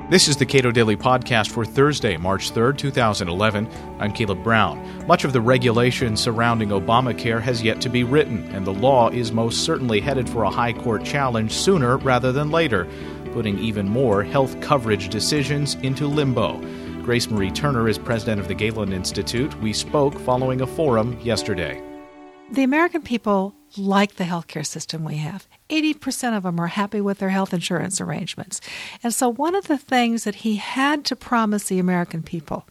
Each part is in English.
This is the Cato Daily Podcast for Thursday, March 3rd, 2011. I'm Caleb Brown. Much of the regulation surrounding Obamacare has yet to be written, and the law is most certainly headed for a high court challenge sooner rather than later, putting even more health coverage decisions into limbo. Grace Marie Turner is president of the Galen Institute. We spoke following a forum yesterday. The American people like the healthcare system we have. 80% of them are happy with their health insurance arrangements. And so one of the things that he had to promise the American people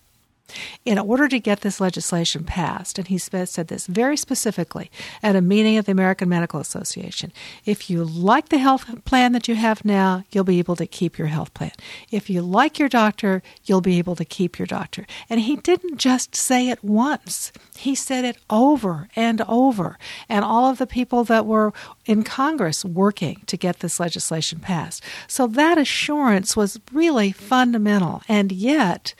in order to get this legislation passed, and he said this very specifically at a meeting at the American Medical Association, if you like the health plan that you have now, you'll be able to keep your health plan. If you like your doctor, you'll be able to keep your doctor. And he didn't just say it once. He said it over and over. And all of the people that were in Congress working to get this legislation passed. So that assurance was really fundamental. And yet,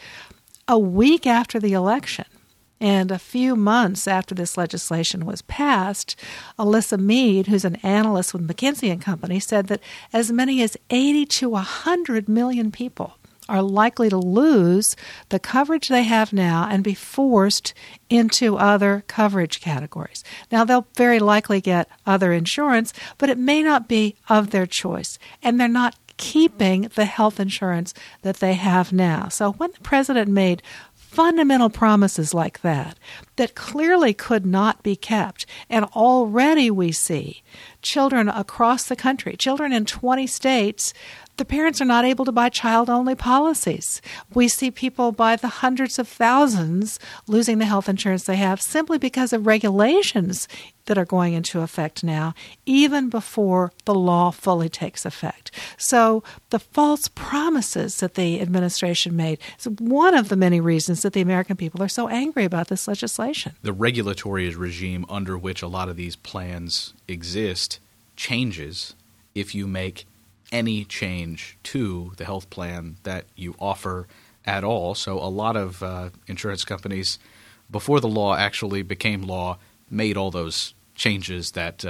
a week after the election and a few months after this legislation was passed, Alyssa Mead, who's an analyst with McKinsey & Company, said that as many as 80 to 100 million people are likely to lose the coverage they have now and be forced into other coverage categories. Now, they'll very likely get other insurance, but it may not be of their choice, and they're not keeping the health insurance that they have now. So when the president made fundamental promises like that clearly could not be kept, and already we see children across the country, children in 20 states, the parents are not able to buy child-only policies. We see people by the hundreds of thousands losing the health insurance they have simply because of regulations that are going into effect now, even before the law fully takes effect. So the false promises that the administration made is one of the many reasons that the American people are so angry about this legislation. The regulatory regime under which a lot of these plans exist changes if you make any change to the health plan that you offer at all. So a lot of insurance companies, before the law actually became law, made all those changes that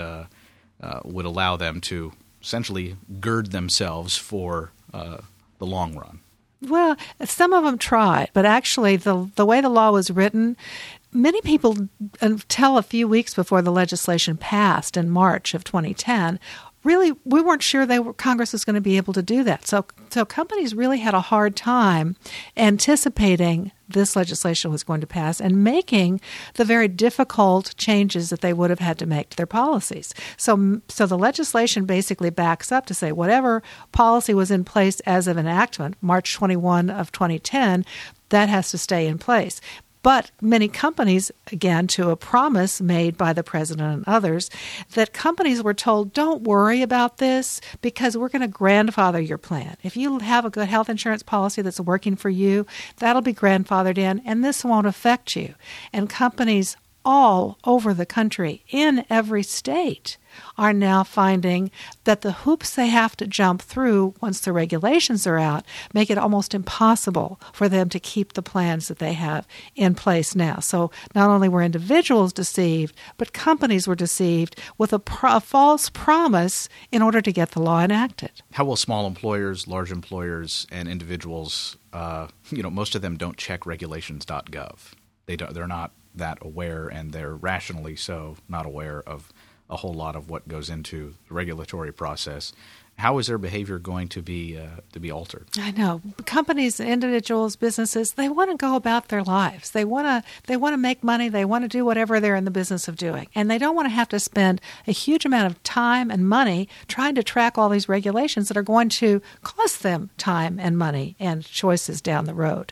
would allow them to essentially gird themselves for the long run. Well, some of them tried, but actually the way the law was written, many people, until a few weeks before the legislation passed in March of 2010, really, we weren't sure Congress was going to be able to do that. So companies really had a hard time anticipating this legislation was going to pass and making the very difficult changes that they would have had to make to their policies. So the legislation basically backs up to say whatever policy was in place as of enactment, March 21 of 2010, that has to stay in place. But many companies, again, to a promise made by the president and others, that companies were told, don't worry about this because we're going to grandfather your plan. If you have a good health insurance policy that's working for you, that'll be grandfathered in, and this won't affect you. And companies all over the country, in every state, are now finding that the hoops they have to jump through once the regulations are out make it almost impossible for them to keep the plans that they have in place now. So not only were individuals deceived, but companies were deceived with a false promise in order to get the law enacted. How will small employers, large employers, and individuals, most of them don't check regulations.gov. They're not that aware, and they're rationally so not aware of a whole lot of what goes into the regulatory process. How is their behavior going to be altered? I know. Companies, individuals, businesses, they want to go about their lives. They want to make money. They want to do whatever they're in the business of doing. And they don't want to have to spend a huge amount of time and money trying to track all these regulations that are going to cost them time and money and choices down the road.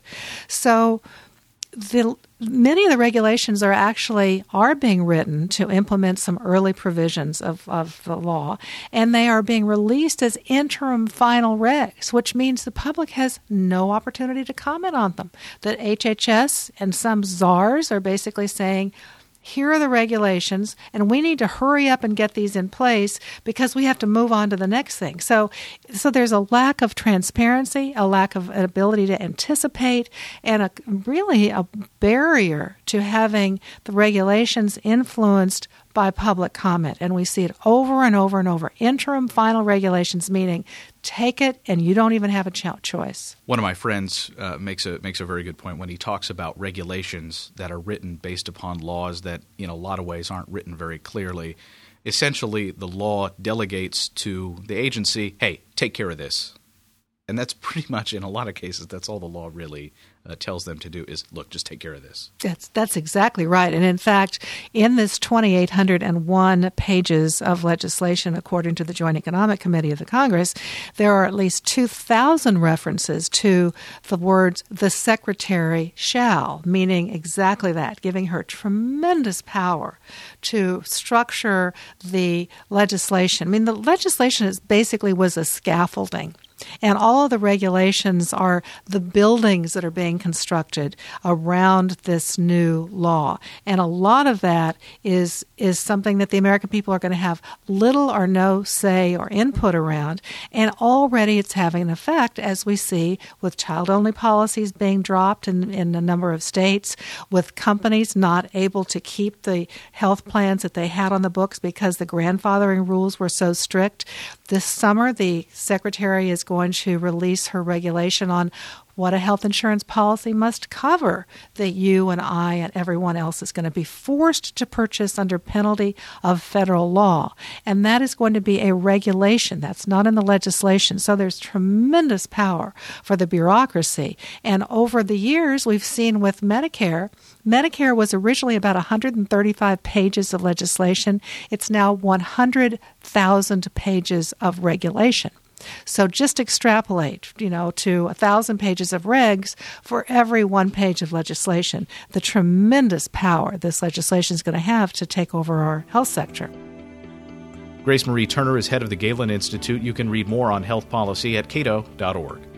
So many of the regulations are being written to implement some early provisions of the law, and they are being released as interim final regs, which means the public has no opportunity to comment on them. The HHS and some czars are basically saying, here are the regulations, and we need to hurry up and get these in place because we have to move on to the next thing. So there's a lack of transparency, a lack of an ability to anticipate, and really a barrier to having the regulations influenced by public comment. And we see it over and over and over. Interim final regulations, meaning take it and you don't even have a choice. One of my friends makes a very good point when he talks about regulations that are written based upon laws that in a lot of ways aren't written very clearly. Essentially, the law delegates to the agency, hey, take care of this. And that's pretty much, in a lot of cases, that's all the law really tells them to do is, look, just take care of this. That's exactly right. And in fact, in this 2,801 pages of legislation, according to the Joint Economic Committee of the Congress, there are at least 2,000 references to the words, the Secretary shall, meaning exactly that, giving her tremendous power to structure the legislation. I mean, the legislation basically was a scaffolding. And all of the regulations are the buildings that are being constructed around this new law. And a lot of that is something that the American people are going to have little or no say or input around. And already it's having an effect, as we see with child-only policies being dropped in a number of states, with companies not able to keep the health plans that they had on the books because the grandfathering rules were so strict. This summer, the Secretary is going to release her regulation on what a health insurance policy must cover that you and I and everyone else is going to be forced to purchase under penalty of federal law. And that is going to be a regulation. That's not in the legislation. So there's tremendous power for the bureaucracy. And over the years, we've seen with Medicare was originally about 135 pages of legislation. It's now 100,000 pages of regulation. So just extrapolate, to 1,000 pages of regs for every 1 page of legislation, the tremendous power this legislation is going to have to take over our health sector. Grace Marie Turner is head of the Galen Institute. You can read more on health policy at cato.org.